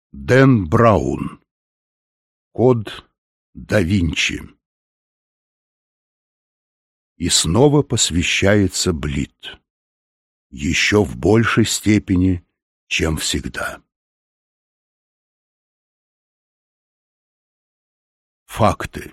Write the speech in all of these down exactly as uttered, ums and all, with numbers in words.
Дэн Браун. Код да Винчи. И снова посвящается Блит. Еще в большей степени, чем всегда. Факты.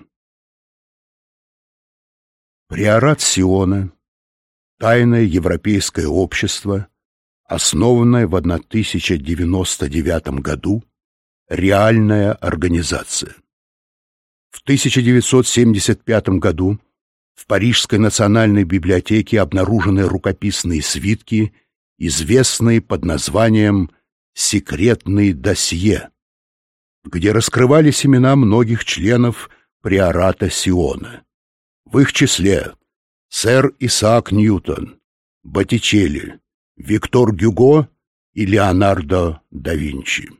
Приорат Сиона — тайное европейское общество, основанное в тысяча девяносто девятом году, реальная организация. В тысяча девятьсот семьдесят пятом году в Парижской национальной библиотеке обнаружены рукописные свитки, известные под названием «Секретные досье», где раскрывались имена многих членов приората Сиона. В их числе сэр Исаак Ньютон, Боттичелли, Виктор Гюго и Леонардо да Винчи.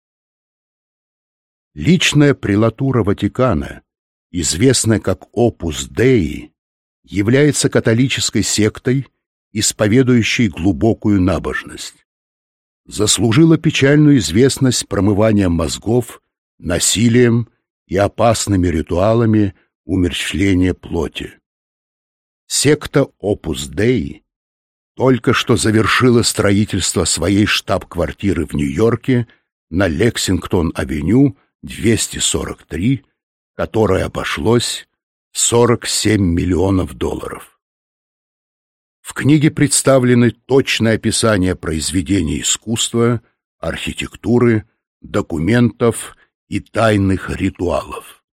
Личная прелатура Ватикана, известная как Opus Dei, является католической сектой, исповедующей глубокую набожность. Заслужила печальную известность промыванием мозгов, насилием и опасными ритуалами умерщвления плоти. Секта Opus Dei только что завершила строительство своей штаб-квартиры в Нью-Йорке на Лексингтон-авеню двести сорок три, которое обошлось сорок семь миллионов долларов. В книге представлены точное описание произведений искусства, архитектуры, документов и тайных ритуалов.